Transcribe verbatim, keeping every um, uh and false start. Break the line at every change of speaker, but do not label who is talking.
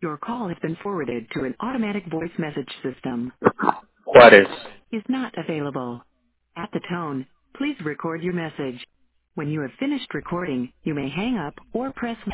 Your call has been forwarded to an automatic voice message system.
Juárez.
Is not available. At the tone, please record your message. When you have finished recording, you may hang up or press